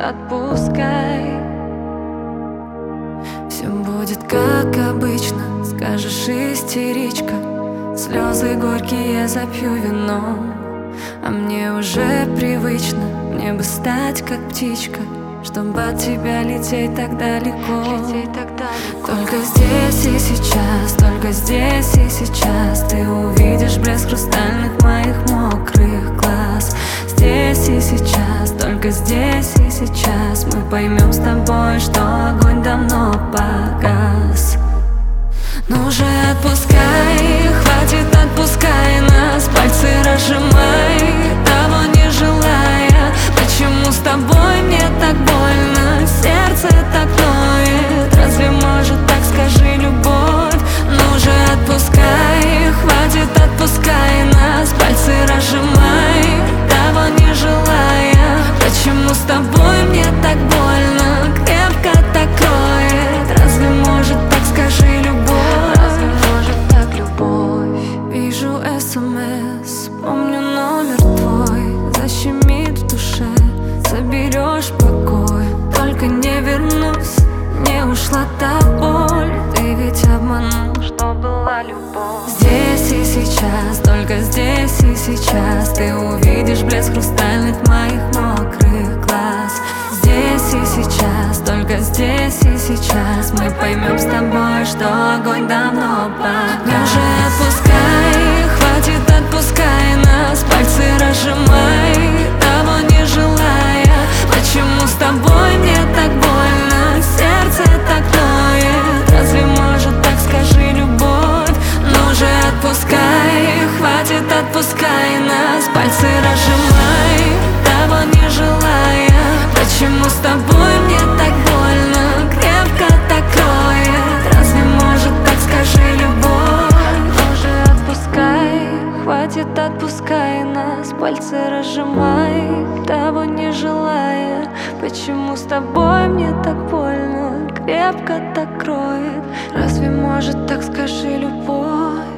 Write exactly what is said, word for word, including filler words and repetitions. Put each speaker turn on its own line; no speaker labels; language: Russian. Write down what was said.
отпускай. Все будет как обычно, скажешь истеричка. Слезы горькие запью вином, а мне уже привычно, мне бы стать как птичка, чтобы от тебя лететь так далеко. Лететь так далеко. Только здесь и сейчас, только здесь и сейчас ты увидишь блеск хрустальных моих мокрых глаз. Здесь и сейчас, только здесь и сейчас мы поймем с тобой, что огонь давно погас. Ну же отпускай, хватит, отпускай нас, пальцы разжимай, того не желая. Почему с тобой мне так больно, сердце так ноет? Разве может так, скажи, любовь? Ну же отпускай, хватит, отпускай нас, пальцы разжимай, того не желая. Почему с тобой мне так больно, крепко так кроет? Разве может так, скажи, любовь? Разве может так любовь? Вижу СМС, помню номер твой, защемит в душе, соберешь покой. Только не вернусь, не ушла та боль, ты ведь обманул, что была любовь. Здесь и сейчас, только здесь и сейчас ты увидишь блеск хрустальных моих мокрых глаз. Здесь и сейчас, только здесь и сейчас мы поймем с тобой, что огонь давно погас. Ну же отпускай, хватит, отпускай нас, пальцы разжимай, того не желая. Почему с тобой мне так больно, сердце так ноет? Разве может так, скажи, любовь? Ну же отпускай, хватит, отпускай нас, пальцы разжимай, того не желая. Почему с тобой мне так больно, крепко так кроет? Разве может так, скажи, любовь? Ну же отпускай, хватит, отпускай нас, пальцы разжимай, того не желая. Почему с тобой мне так больно, крепко так кроет? Разве может так, скажи, любовь?